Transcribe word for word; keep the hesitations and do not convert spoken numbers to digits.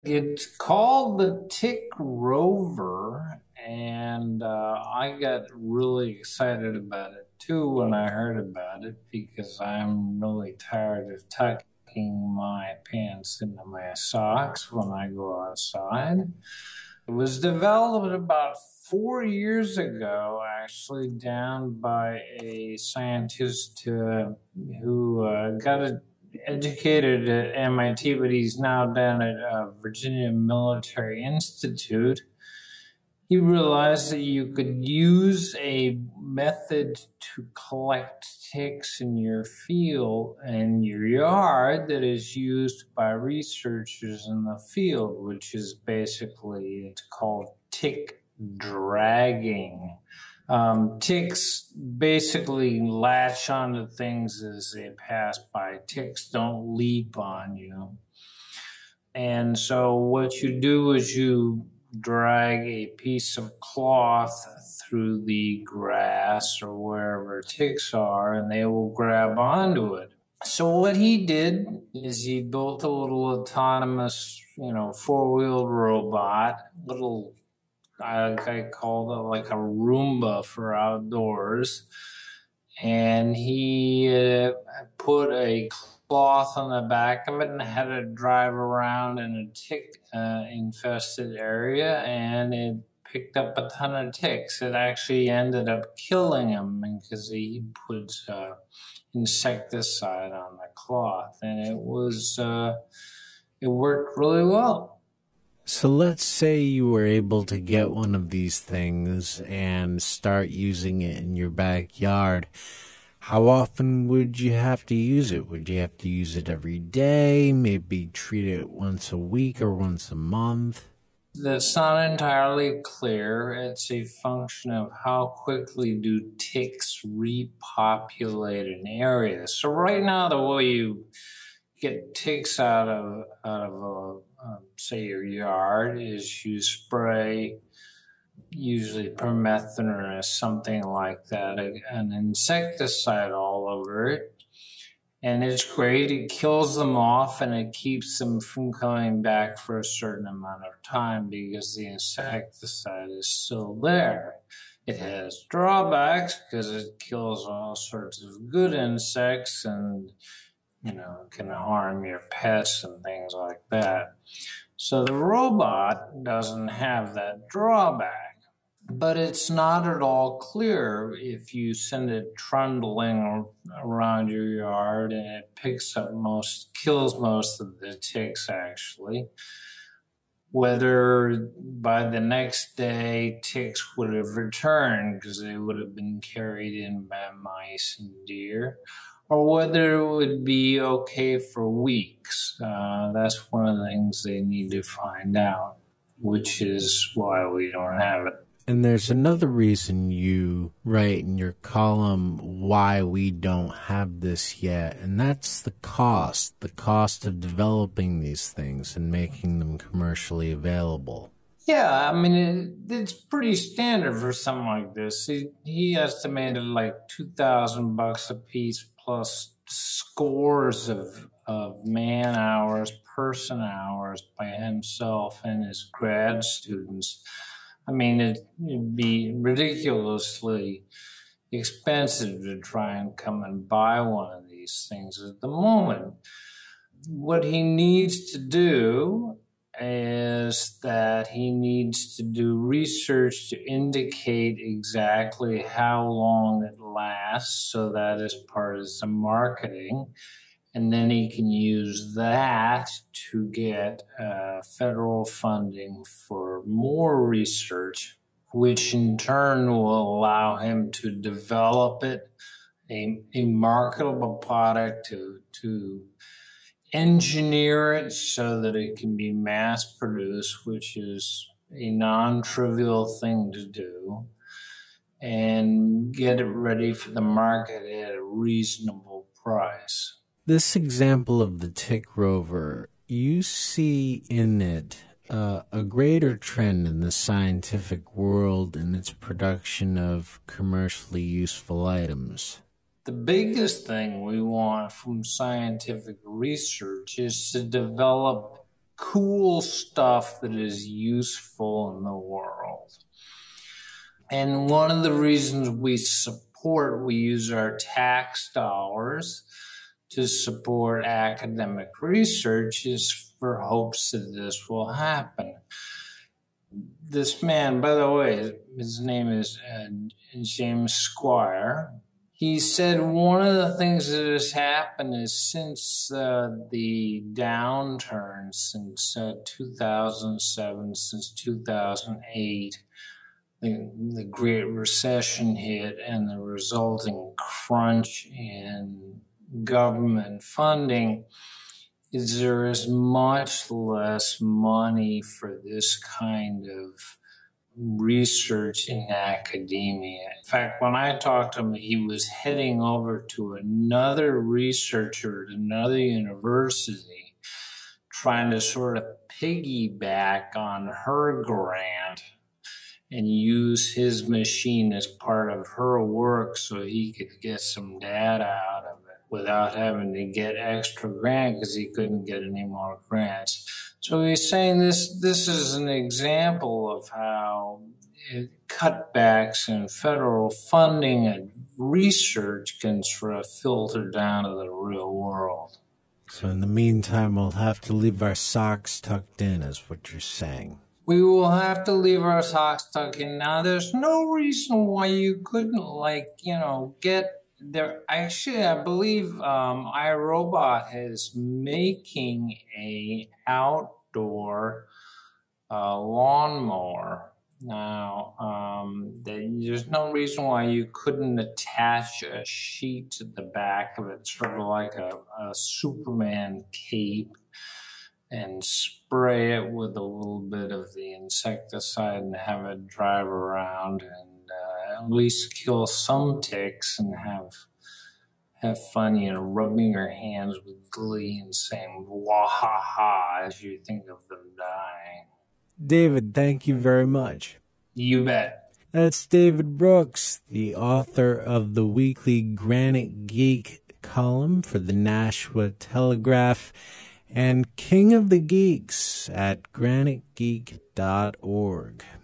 It's called the Tick Rover, and uh, I got really excited about it too when I heard about it because I'm really tired of tucking my pants into my socks when I go outside. It was developed about four years ago, actually, down by a scientist uh, who uh, got a educated at M I T, but he's now down at uh, Virginia Military Institute. He realized that you could use a method to collect ticks in your field and your yard that is used by researchers in the field, which is basically it's called tick dragging. Um, ticks basically latch onto things as they pass by. Ticks don't leap on you. And so what you do is you drag a piece of cloth through the grass or wherever ticks are, and they will grab onto it. So what he did is he built a little autonomous, you know, four-wheeled robot, little I, I called it like a Roomba for outdoors. And he uh, put a cloth on the back of it and had it drive around in a tick uh, infested area, and it picked up a ton of ticks. It actually ended up killing him because he put uh, insecticide on the cloth, and it was uh, it worked really well. So let's say you were able to get one of these things and start using it in your backyard. How often would you have to use it? Would you have to use it every day? Maybe treat it once a week or once a month? That's not entirely clear. It's a function of how quickly do ticks repopulate an area. So right now, the way you get ticks out of out of a, um, say your yard is you spray usually permethrin or something like that, an insecticide all over it. And it's great. It kills them off and it keeps them from coming back for a certain amount of time because the insecticide is still there. It has drawbacks because it kills all sorts of good insects and, you know, can harm your pets and things like that. So the robot doesn't have that drawback. But it's not at all clear if you send it trundling around your yard and it picks up most, kills most of the ticks actually, whether by the next day ticks would have returned because they would have been carried in by mice and deer, or whether it would be okay for weeks. Uh, that's one of the things they need to find out, which is why we don't have it. And there's another reason you write in your column why we don't have this yet, and that's the cost, the cost of developing these things and making them commercially available. Yeah, I mean, it, it's pretty standard for something like this. He, he estimated like two thousand bucks a piece plus scores of, of man hours, person hours by himself and his grad students. I mean, it, it'd be ridiculously expensive to try and come and buy one of these things at the moment. What he needs to do is that he needs to do research to indicate exactly how long it lasts, so that is part of the marketing. And then he can use that to get uh, federal funding for more research, which in turn will allow him to develop it, a, a marketable product, to, to engineer it so that it can be mass produced, which is a non-trivial thing to do, and get it ready for the market at a reasonable price. This example of the tick rover, you see in it uh, a greater trend in the scientific world in its production of commercially useful items. The biggest thing we want from scientific research is to develop cool stuff that is useful in the world. And one of the reasons we support, we use our tax dollars to support academic research is for hopes that this will happen. This man, by the way, his name is uh, James Squire. He said one of the things that has happened is since uh, the downturn, since uh, two thousand seven, since two thousand eight, the, the Great Recession hit and the resulting crunch in government funding, is there is much less money for this kind of research in academia. In fact, when I talked to him, he was heading over to another researcher at another university, trying to sort of piggyback on her grant and use his machine as part of her work so he could get some data out of it without having to get extra grant because he couldn't get any more grants. So he's saying this this is an example of how it, cutbacks in federal funding and research can sort of filter down to the real world. So in the meantime, we'll have to leave our socks tucked in, is what you're saying. We will have to leave our socks tucked in. Now, there's no reason why you couldn't, like, you know, get there. Actually, I believe um, iRobot is making a outdoor uh, lawnmower. Now, um, there's no reason why you couldn't attach a sheet to the back of it, sort of like a, a Superman cape, and spray it with a little bit of the insecticide and have it drive around and uh, at least kill some ticks and have have fun, you know, rubbing your hands with glee and saying "wah-ha-ha" as you think of them dying. David, thank you very much. You bet. That's David Brooks, the author of the weekly Granite Geek column for the Nashua Telegraph, and King of the Geeks at granite geek dot org.